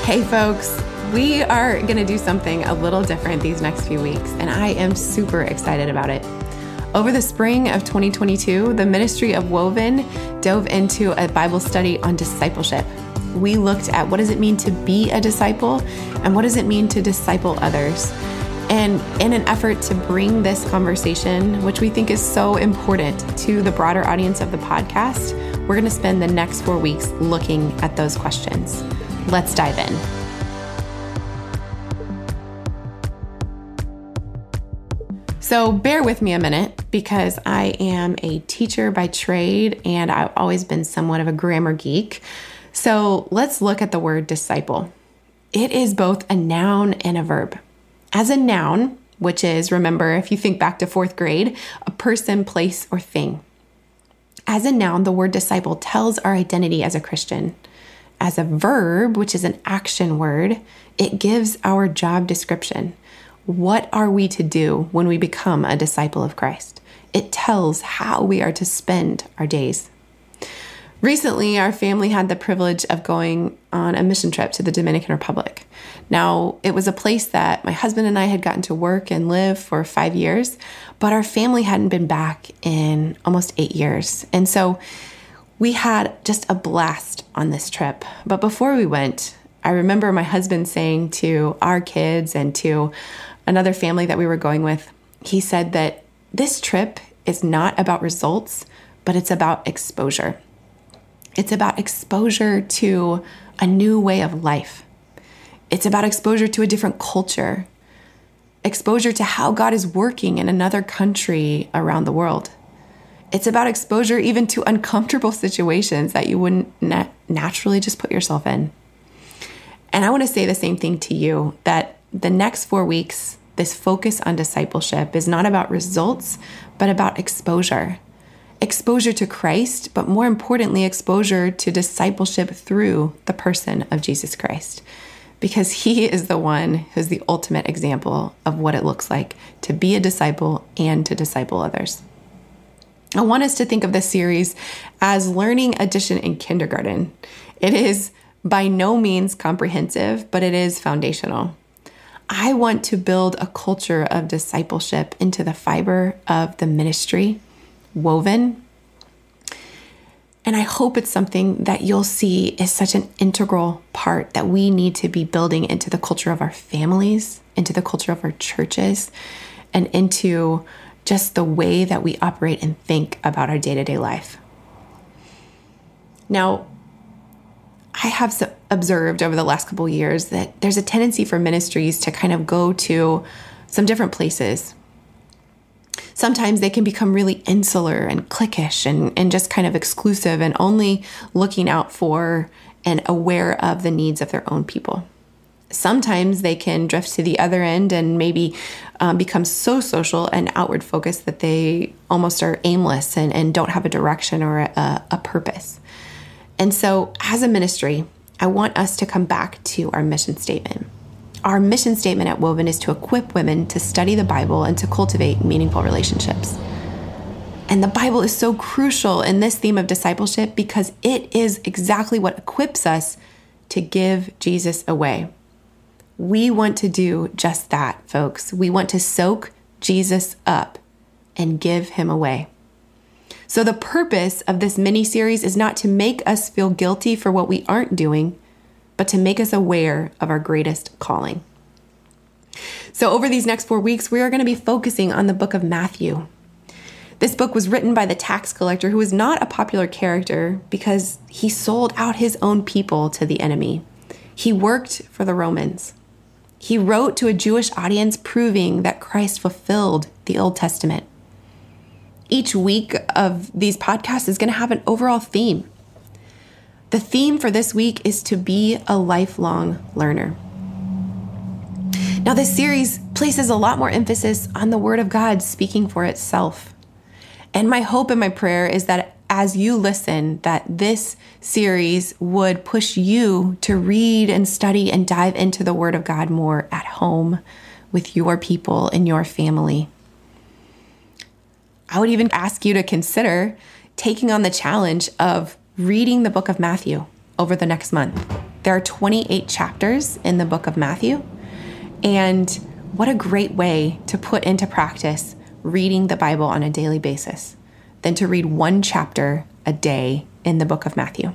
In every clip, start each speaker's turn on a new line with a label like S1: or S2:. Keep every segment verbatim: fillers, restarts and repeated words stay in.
S1: Hey folks, we are going to do something a little different these next few weeks, and I am super excited about it. Over the spring of twenty twenty-two, the ministry of Woven dove into a Bible study on discipleship. We looked at what does it mean to be a disciple and what does it mean to disciple others. And in an effort to bring this conversation, which we think is so important to the broader audience of the podcast, we're going to spend the next four weeks looking at those questions. Let's dive in. So bear with me a minute because I am a teacher by trade and I've always been somewhat of a grammar geek. So let's look at the word disciple. It is both a noun and a verb. As a noun, which is, remember, if you think back to fourth grade, a person, place, or thing. As a noun, the word disciple tells our identity as a Christian. As a verb, which is an action word, it gives our job description. What are we to do when we become a disciple of Christ? It tells how we are to spend our days. Recently, our family had the privilege of going on a mission trip to the Dominican Republic. Now, it was a place that my husband and I had gotten to work and live for five years, but our family hadn't been back in almost eight years. And so we had just a blast on this trip. But before we went, I remember my husband saying to our kids and to another family that we were going with, he said that this trip is not about results, but it's about exposure. It's about exposure to a new way of life. It's about exposure to a different culture, exposure to how God is working in another country around the world. It's about exposure even to uncomfortable situations that you wouldn't nat- naturally just put yourself in. And I want to say the same thing to you, that the next four weeks, this focus on discipleship is not about results, but about exposure. Exposure to Christ, but more importantly, exposure to discipleship through the person of Jesus Christ. Because he is the one who's the ultimate example of what it looks like to be a disciple and to disciple others. I want us to think of this series as learning addition in kindergarten. It is by no means comprehensive, but it is foundational. I want to build a culture of discipleship into the fiber of the ministry, Woven. And I hope it's something that you'll see is such an integral part that we need to be building into the culture of our families, into the culture of our churches, and into just the way that we operate and think about our day-to-day life. Now, I have observed over the last couple of years that there's a tendency for ministries to kind of go to some different places. Sometimes they can become really insular and cliquish and, and just kind of exclusive and only looking out for and aware of the needs of their own people. Sometimes they can drift to the other end and maybe um, become so social and outward focused that they almost are aimless and, and don't have a direction or a, a purpose. And so as a ministry, I want us to come back to our mission statement. Our mission statement at Woven is to equip women to study the Bible and to cultivate meaningful relationships. And the Bible is so crucial in this theme of discipleship because it is exactly what equips us to give Jesus away. We want to do just that, folks. We want to soak Jesus up and give him away. So the purpose of this mini-series is not to make us feel guilty for what we aren't doing, but to make us aware of our greatest calling. So over these next four weeks, we are going to be focusing on the book of Matthew. This book was written by the tax collector who was not a popular character because he sold out his own people to the enemy. He worked for the Romans. He wrote to a Jewish audience proving that Christ fulfilled the Old Testament. Each week of these podcasts is going to have an overall theme. The theme for this week is to be a lifelong learner. Now, this series places a lot more emphasis on the Word of God speaking for itself. And my hope and my prayer is that as you listen, that this series would push you to read and study and dive into the Word of God more at home with your people and your family. I would even ask you to consider taking on the challenge of reading the book of Matthew over the next month. There are twenty-eight chapters in the book of Matthew. And what a great way to put into practice reading the Bible on a daily basis than to read one chapter a day in the book of Matthew.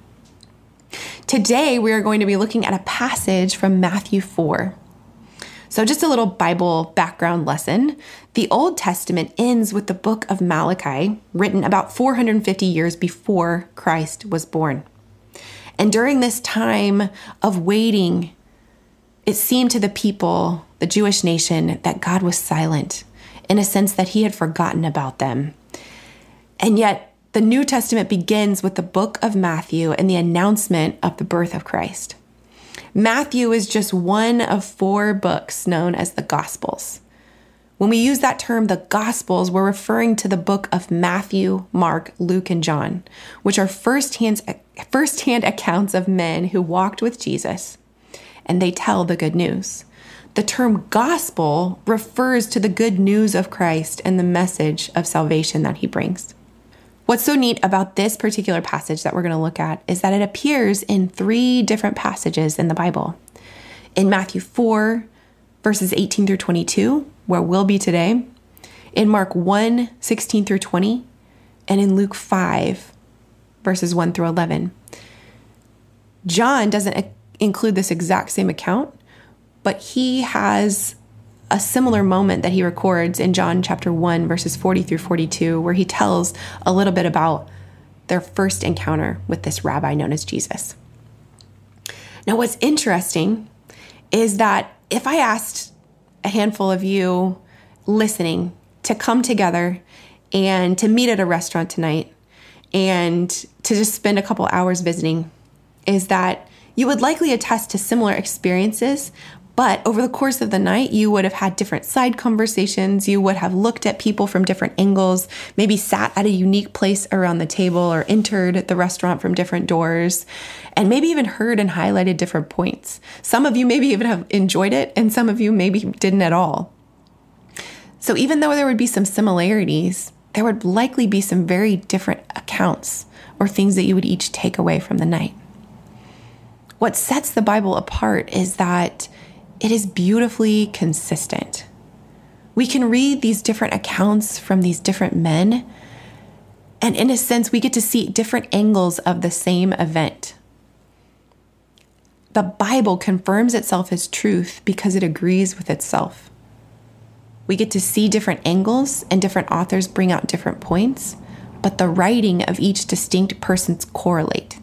S1: Today, we are going to be looking at a passage from Matthew four. So just a little Bible background lesson. The Old Testament ends with the book of Malachi, written about four hundred fifty years before Christ was born. And during this time of waiting, it seemed to the people, the Jewish nation, that God was silent, in a sense that he had forgotten about them. And yet, the New Testament begins with the book of Matthew and the announcement of the birth of Christ. Matthew is just one of four books known as the Gospels. When we use that term, the Gospels, we're referring to the book of Matthew, Mark, Luke, and John, which are firsthand, firsthand accounts of men who walked with Jesus, and they tell the good news. The term gospel refers to the good news of Christ and the message of salvation that he brings. What's so neat about this particular passage that we're going to look at is that it appears in three different passages in the Bible. In Matthew four, verses eighteen through twenty-two, where we'll be today, in Mark one, sixteen through twenty, and in Luke five, verses one through eleven. John doesn't include this exact same account, but he has a similar moment that he records in John chapter one, verses forty through forty-two, where he tells a little bit about their first encounter with this rabbi known as Jesus. Now, what's interesting is that if I asked a handful of you listening to come together and to meet at a restaurant tonight and to just spend a couple hours visiting, is that you would likely attest to similar experiences. But over the course of the night, you would have had different side conversations. You would have looked at people from different angles, maybe sat at a unique place around the table or entered the restaurant from different doors, and maybe even heard and highlighted different points. Some of you maybe even have enjoyed it, and some of you maybe didn't at all. So even though there would be some similarities, there would likely be some very different accounts or things that you would each take away from the night. What sets the Bible apart is that it is beautifully consistent. We can read these different accounts from these different men, and in a sense, we get to see different angles of the same event. The Bible confirms itself as truth because it agrees with itself. We get to see different angles, and different authors bring out different points, but the writing of each distinct person's correlate.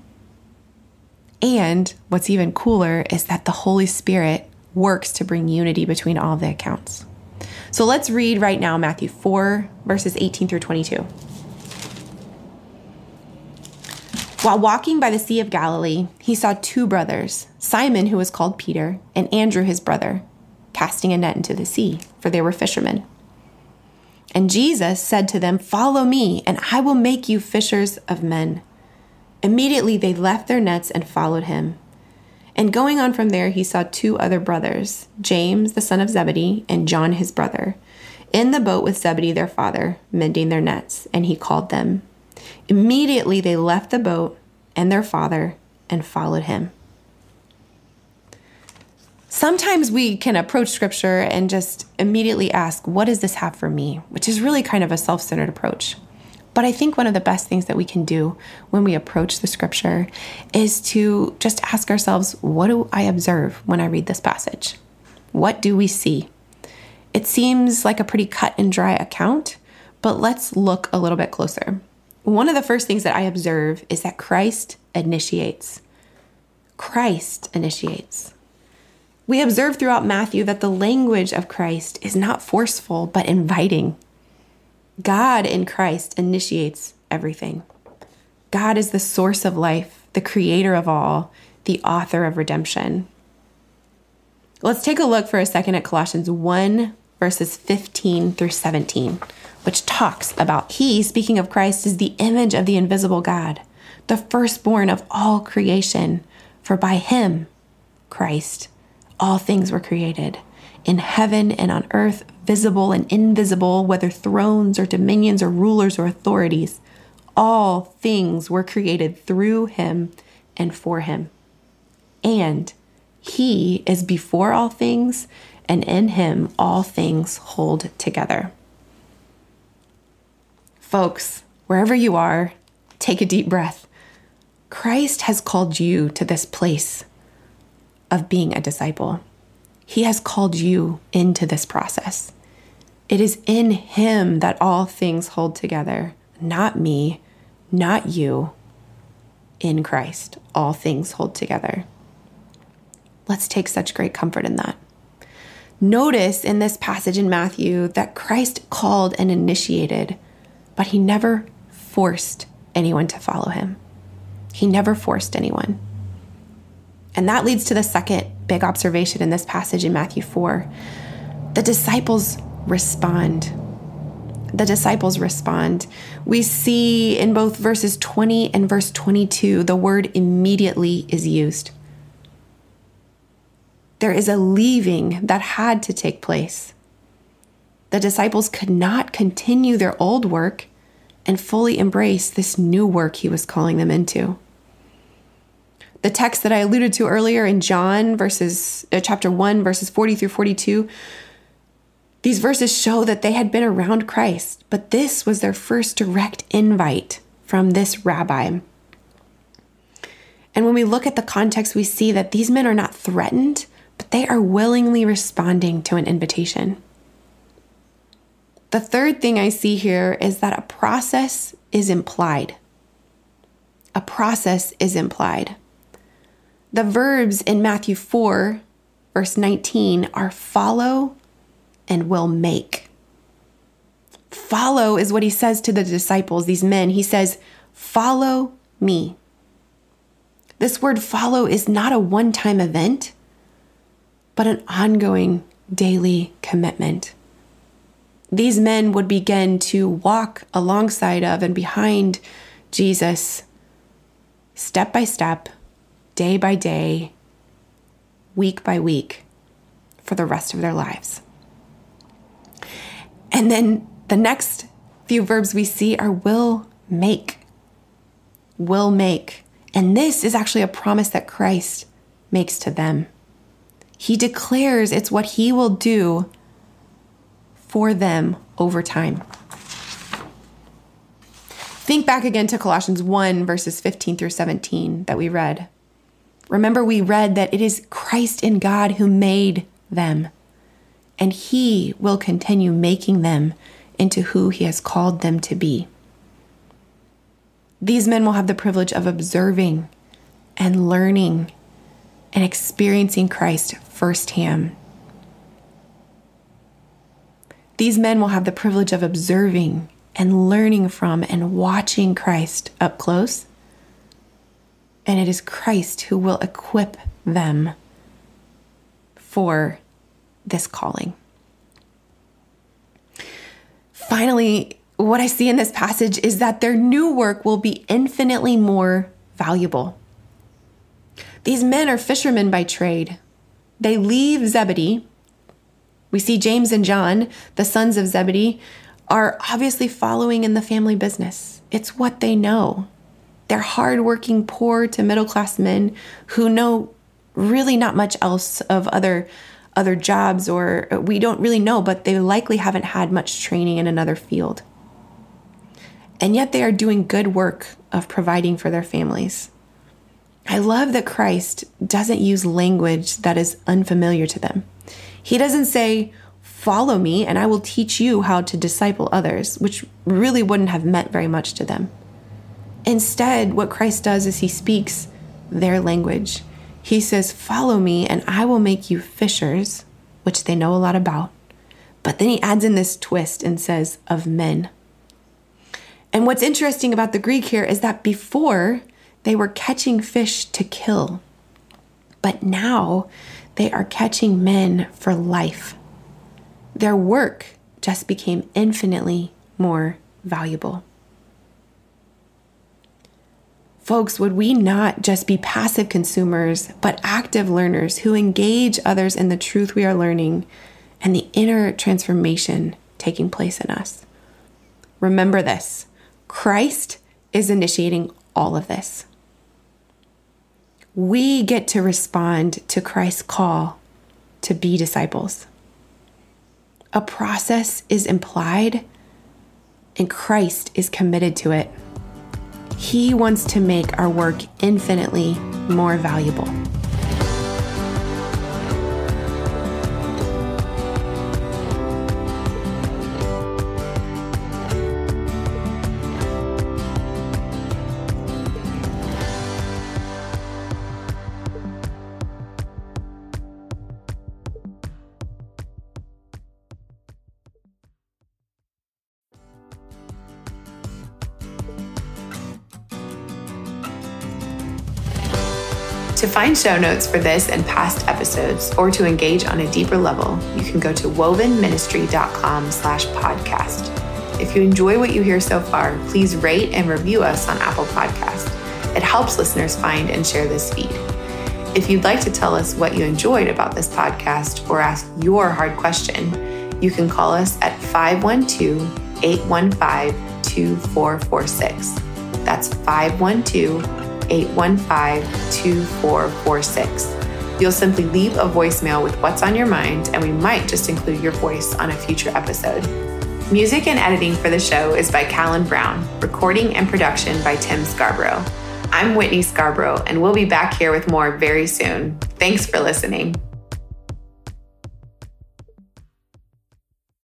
S1: And what's even cooler is that the Holy Spirit works to bring unity between all of the accounts. So let's read right now Matthew four, verses eighteen through twenty-two. While walking by the Sea of Galilee, he saw two brothers, Simon, who was called Peter, and Andrew, his brother, casting a net into the sea, for they were fishermen. And Jesus said to them, "Follow me, and I will make you fishers of men." Immediately they left their nets and followed him. And going on from there, he saw two other brothers, James, the son of Zebedee, and John, his brother, in the boat with Zebedee, their father, mending their nets, and he called them. Immediately they left the boat and their father and followed him. Sometimes we can approach scripture and just immediately ask, what does this have for me? Which is really kind of a self-centered approach. But I think one of the best things that we can do when we approach the scripture is to just ask ourselves, what do I observe when I read this passage? What do we see? It seems like a pretty cut and dry account, but let's look a little bit closer. One of the first things that I observe is that Christ initiates. Christ initiates. We observe throughout Matthew that the language of Christ is not forceful, but inviting. God in Christ initiates everything. God is the source of life, the creator of all, the author of redemption. Let's take a look for a second at Colossians one, verses fifteen through seventeen, which talks about he, speaking of Christ, is the image of the invisible God, the firstborn of all creation. For by him, Christ, all things were created, in heaven and on earth, visible and invisible, whether thrones or dominions or rulers or authorities. All things were created through him and for him. and he is before all things, and in him all things hold together. Folks, wherever you are, take a deep breath. Christ has called you to this place of being a disciple. He has called you into this process. It is in him that all things hold together, not me, not you. In Christ, all things hold together. Let's take such great comfort in that. Notice in this passage in Matthew that Christ called and initiated, but he never forced anyone to follow him. He never forced anyone. And that leads to the second big observation in this passage in Matthew four. The disciples respond. The disciples respond. We see in both verses twenty and verse twenty-two, the word immediately is used. There is a leaving that had to take place. The disciples could not continue their old work and fully embrace this new work he was calling them into. The text that I alluded to earlier in John verses, uh, chapter one, verses forty through forty-two, these verses show that they had been around Christ, but this was their first direct invite from this rabbi. And when we look at the context, we see that these men are not threatened, but they are willingly responding to an invitation. The third thing I see here is that a process is implied. A process is implied. The verbs in Matthew four, verse nineteen are follow and will make. Follow is what he says to the disciples, these men. He says, follow me. This word follow is not a one-time event, but an ongoing daily commitment. These men would begin to walk alongside of and behind Jesus step by step, day by day, week by week, for the rest of their lives. And then the next few verbs we see are will make. Will make. And this is actually a promise that Christ makes to them. He declares it's what he will do for them over time. Think back again to Colossians one, verses fifteen through seventeen that we read. Remember, we read that it is Christ in God who made them, and he will continue making them into who he has called them to be. These men will have the privilege of observing and learning and experiencing Christ firsthand. These men will have the privilege of observing and learning from and watching Christ up close. And it is Christ who will equip them for this calling. Finally, what I see in this passage is that their new work will be infinitely more valuable. These men are fishermen by trade. They leave Zebedee. We see James and John, the sons of Zebedee, are obviously following in the family business. It's what they know. They're hardworking, poor to middle-class men who know really not much else of other, other jobs, or we don't really know, but they likely haven't had much training in another field. And yet they are doing good work of providing for their families. I love that Christ doesn't use language that is unfamiliar to them. He doesn't say, follow me and I will teach you how to disciple others, which really wouldn't have meant very much to them. Instead, what Christ does is he speaks their language. He says, follow me and I will make you fishers, which they know a lot about. But then he adds in this twist and says, of men. And what's interesting about the Greek here is that before they were catching fish to kill, but now they are catching men for life. Their work just became infinitely more valuable. Folks, would we not just be passive consumers, but active learners who engage others in the truth we are learning and the inner transformation taking place in us? Remember this, Christ is initiating all of this. we get to respond to Christ's call to be disciples. A process is implied, and Christ is committed to it. He wants to make our work infinitely more valuable. To find show notes for this and past episodes, or to engage on a deeper level, you can go to wovenministry.com slash podcast. If you enjoy what you hear so far, please rate and review us on Apple Podcasts. It helps listeners find and share this feed. If you'd like to tell us what you enjoyed about this podcast or ask your hard question, you can call us at five one two, eight one five, two four four six. That's five one two, eight one five, two four four six. You'll simply leave a voicemail with what's on your mind, and we might just include your voice on a future episode. Music and editing for the show is by Callan Brown, recording and production by Tim Scarborough. I'm Whitney Scarborough, and we'll be back here with more very soon. Thanks for listening.